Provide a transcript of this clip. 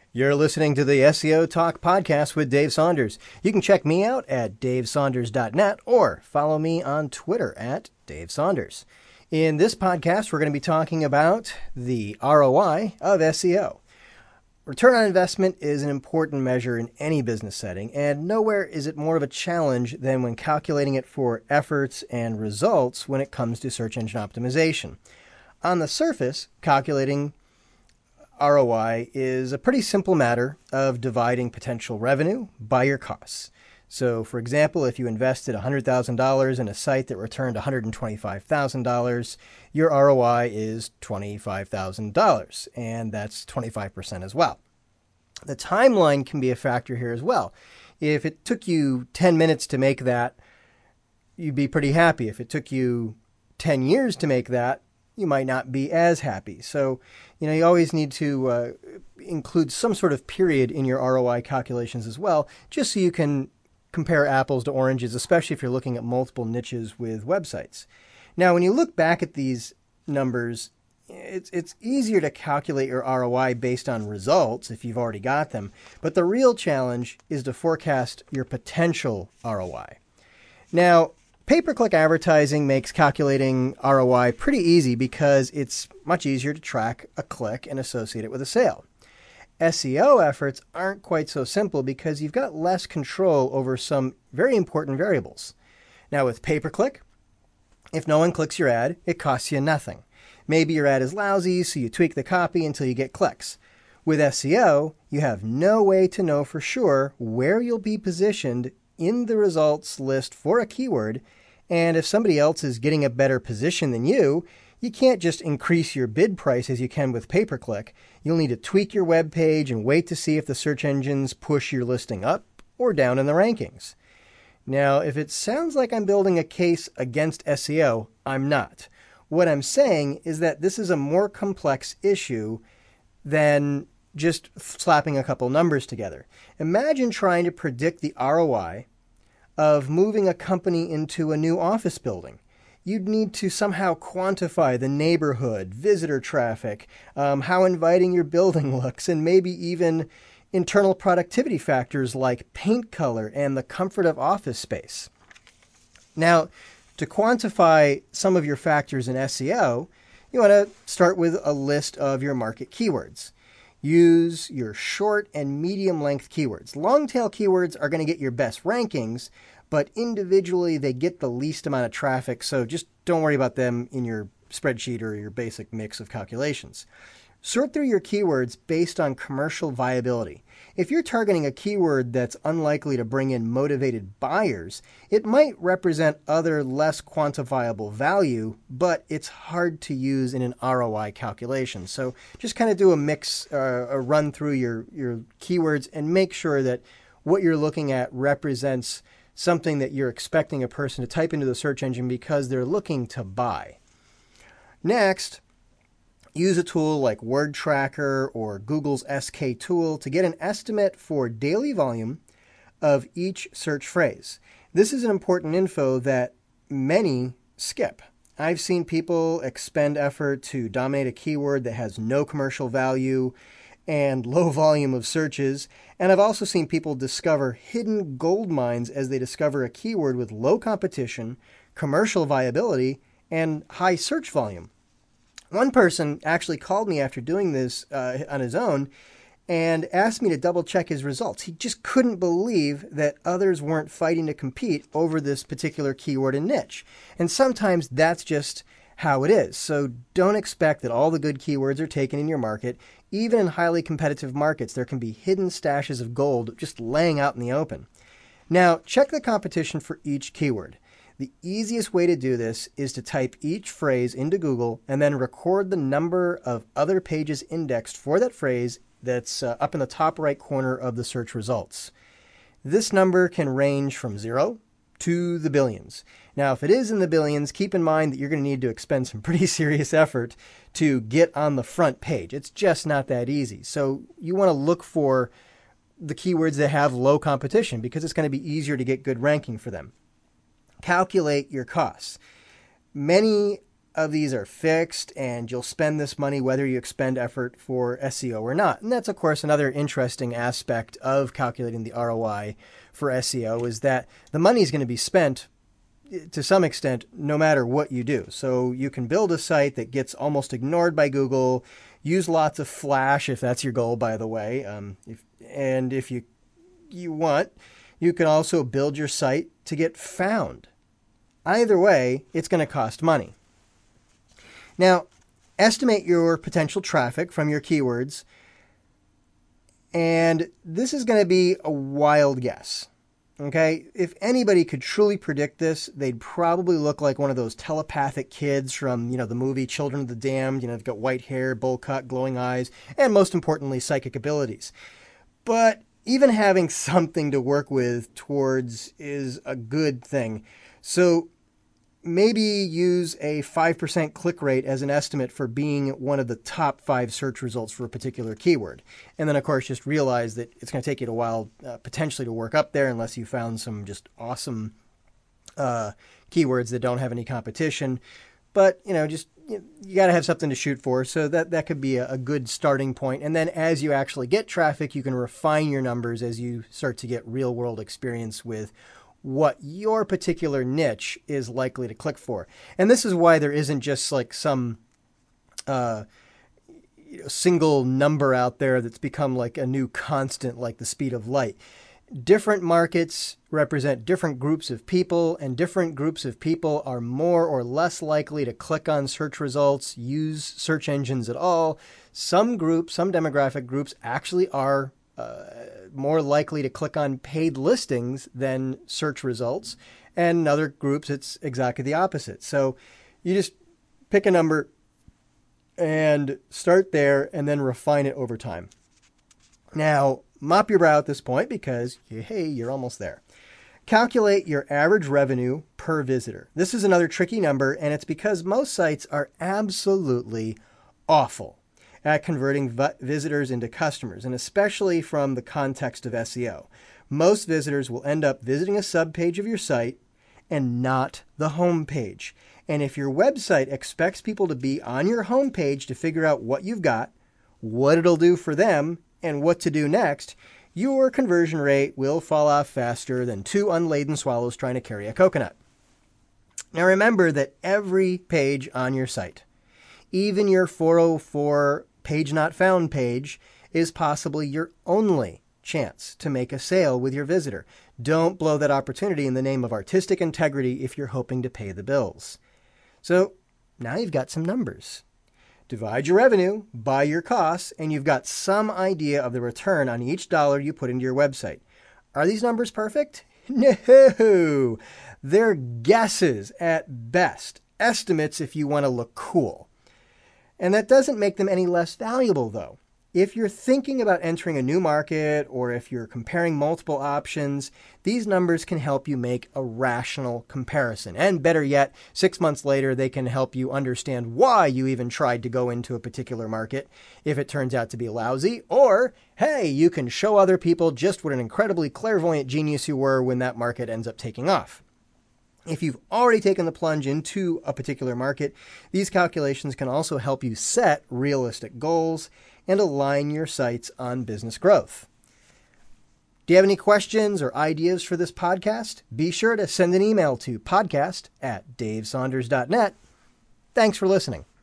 You're listening to the SEO Talk podcast with Dave Saunders. You can check me out at davesaunders.net or follow me on Twitter at Dave Saunders. In this podcast, we're going to be talking about the ROI of SEO. Return on investment is an important measure in any business setting, and nowhere is it more of a challenge than when calculating it for efforts and results when it comes to search engine optimization. On the surface, calculating ROI is a pretty simple matter of dividing potential revenue by your costs. So, for example, if you invested $100,000 in a site that returned $125,000, your ROI is $25,000, and that's 25% as well. The timeline can be a factor here as well. If it took you 10 minutes to make that, you'd be pretty happy. If it took you 10 years to make that, you might not be as happy. So, you always need to include some sort of period in your ROI calculations as well, just so you can compare apples to oranges, especially if you're looking at multiple niches with websites. Now, when you look back at these numbers, it's easier to calculate your ROI based on results if you've already got them, but the real challenge is to forecast your potential ROI. Now, pay-per-click advertising makes calculating ROI pretty easy because it's much easier to track a click and associate it with a sale. SEO efforts aren't quite so simple because you've got less control over some very important variables. Now with pay-per-click, if no one clicks your ad, it costs you nothing. Maybe your ad is lousy, so you tweak the copy until you get clicks. With SEO, you have no way to know for sure where you'll be positioned in the results list for a keyword, and if somebody else is getting a better position than you can't just increase your bid price as you can with pay-per-click. You'll need to tweak your web page and wait to see if the search engines push your listing up or down in the rankings. Now, if it sounds like I'm building a case against SEO, I'm not. What I'm saying is that this is a more complex issue than just slapping a couple numbers together. Imagine trying to predict the ROI of moving a company into a new office building. You'd need to somehow quantify the neighborhood, visitor traffic, how inviting your building looks, and maybe even internal productivity factors like paint color and the comfort of office space. Now, to quantify some of your factors in SEO, you want to start with a list of your market keywords. Use your short and medium length keywords. Long tail keywords are going to get your best rankings, but individually they get the least amount of traffic, so just don't worry about them in your spreadsheet or your basic mix of calculations. Sort through your keywords based on commercial viability. If you're targeting a keyword that's unlikely to bring in motivated buyers, it might represent other less quantifiable value, but it's hard to use in an ROI calculation. So just kind of do a mix, a run through your keywords and make sure that what you're looking at represents something that you're expecting a person to type into the search engine because they're looking to buy. Next, use a tool like Word Tracker or Google's SK tool to get an estimate for daily volume of each search phrase. This is an important info that many skip. I've seen people expend effort to dominate a keyword that has no commercial value and low volume of searches, and I've also seen people discover hidden gold mines as they discover a keyword with low competition, commercial viability, and high search volume. One person actually called me after doing this on his own and asked me to double check his results. He just couldn't believe that others weren't fighting to compete over this particular keyword and niche. And sometimes that's just how it is. So don't expect that all the good keywords are taken in your market. Even in highly competitive markets, there can be hidden stashes of gold just laying out in the open. Now, check the competition for each keyword. The easiest way to do this is to type each phrase into Google and then record the number of other pages indexed for that phrase that's up in the top right corner of the search results. This number can range from 0 to the billions. Now, if it is in the billions, keep in mind that you're going to need to expend some pretty serious effort to get on the front page. It's just not that easy. So you want to look for the keywords that have low competition because it's going to be easier to get good ranking for them. Calculate your costs. Many of these are fixed, and you'll spend this money whether you expend effort for SEO or not. And that's, of course, another interesting aspect of calculating the ROI for SEO, is that the money is going to be spent to some extent no matter what you do. So you can build a site that gets almost ignored by Google, use lots of Flash if that's your goal, by the way. If you want, you can also build your site to get found. Either way, it's going to cost money. Now, estimate your potential traffic from your keywords, and this is going to be a wild guess. Okay, if anybody could truly predict this, they'd probably look like one of those telepathic kids from, the movie Children of the Damned. They've got white hair, bowl cut, glowing eyes, and most importantly, psychic abilities. But even having something to work with towards is a good thing. So maybe use a 5% click rate as an estimate for being one of the top 5 search results for a particular keyword. And then, of course, just realize that it's going to take you a while potentially to work up there unless you found some just awesome keywords that don't have any competition. But, you got to have something to shoot for. So that could be a good starting point. And then as you actually get traffic, you can refine your numbers as you start to get real world experience with what your particular niche is likely to click for. And this is why there isn't just like some single number out there that's become like a new constant, like the speed of light. Different markets represent different groups of people, and different groups of people are more or less likely to click on search results, use search engines at all. Some demographic groups actually are more likely to click on paid listings than search results. And in other groups, it's exactly the opposite. So you just pick a number and start there and then refine it over time. Now, mop your brow at this point because, hey, you're almost there. Calculate your average revenue per visitor. This is another tricky number, and it's because most sites are absolutely awful at converting visitors into customers, and especially from the context of SEO. Most visitors will end up visiting a subpage of your site and not the home page. And if your website expects people to be on your home page to figure out what you've got, what it'll do for them, and what to do next, your conversion rate will fall off faster than 2 unladen swallows trying to carry a coconut. Now remember that every page on your site, even your 404 page not found page, is possibly your only chance to make a sale with your visitor. Don't blow that opportunity in the name of artistic integrity if you're hoping to pay the bills. So now you've got some numbers. Divide your revenue by your costs, and you've got some idea of the return on each dollar you put into your website. Are these numbers perfect? No! They're guesses at best, estimates if you want to look cool. And that doesn't make them any less valuable, though. If you're thinking about entering a new market, or if you're comparing multiple options, these numbers can help you make a rational comparison. And better yet, 6 months later, they can help you understand why you even tried to go into a particular market if it turns out to be lousy. Or, hey, you can show other people just what an incredibly clairvoyant genius you were when that market ends up taking off. If you've already taken the plunge into a particular market, these calculations can also help you set realistic goals and align your sites on business growth. Do you have any questions or ideas for this podcast? Be sure to send an email to podcast@davesaunders.net. Thanks for listening.